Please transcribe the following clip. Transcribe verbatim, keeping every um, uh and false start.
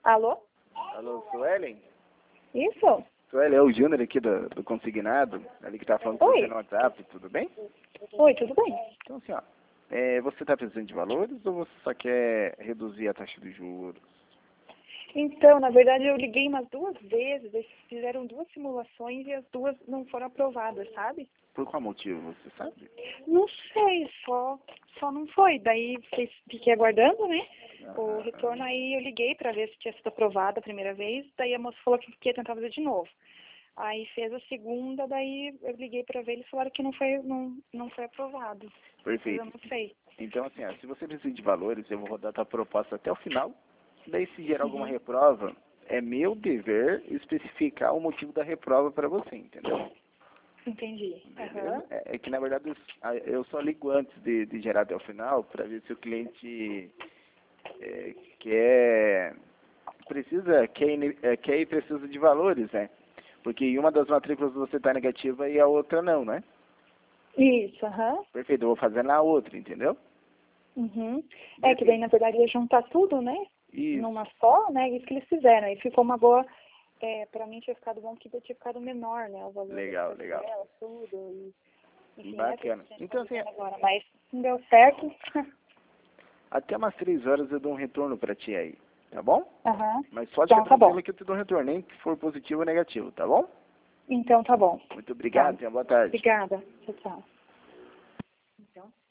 Alô? Alô, Suelen? Isso? Suelen, é o Júnior aqui do, do Consignado, ali que tá falando com Oi. você no WhatsApp, tudo bem? Oi, tudo bem? Então assim, ó, é, você tá precisando de valores ou você só quer reduzir a taxa de juros? Então, na verdade, eu liguei umas duas vezes, eles fizeram duas simulações e as duas não foram aprovadas, sabe? Por qual motivo, você sabe? Não sei, só, só não foi. Daí fiz- fiquei aguardando, né? O Ah, retorno, aí eu liguei pra ver se tinha sido aprovado a primeira vez, daí a moça falou que ia tentar fazer de novo. Aí fez a segunda, daí eu liguei pra ver, eles falaram que não foi, não, não foi aprovado. Mas perfeito. eu não sei. Então assim, ó, se você precisa de valores, eu vou rodar a tua proposta até o final. Daí se gerar alguma Uhum. reprova, é meu dever especificar o motivo da reprova para você, entendeu? Entendi. Beleza? Aham. É, é que na verdade eu, a- eu só ligo antes de, de gerar até o final para ver se o cliente é, quer, precisa, quer, e- é, quer e precisa de valores, né? Porque em uma das matrículas você está negativa e a outra não, né? Isso, aham. Perfeito, eu vou fazer na outra, entendeu? Uhum. É que daí, na verdade, ia juntar tudo, né? Isso, Numa só, né? Isso que eles fizeram. Aí ficou uma boa. É, pra mim tinha ficado bom que tinha ficado menor, né? O valor legal, das legal. parcelas, tudo. E, enfim, essa que Bacana. a gente tá Então assim, vivendo agora. Mas não deu certo. até umas três horas eu dou um retorno para ti aí, tá bom? Aham. Mas pode Então ficar tá bom. tranquilo que eu te dou um retorno, nem que for positivo ou negativo, tá bom? Então tá bom. Muito Tá. obrigado, tenha boa tarde. Obrigada. Tchau, tchau. Então.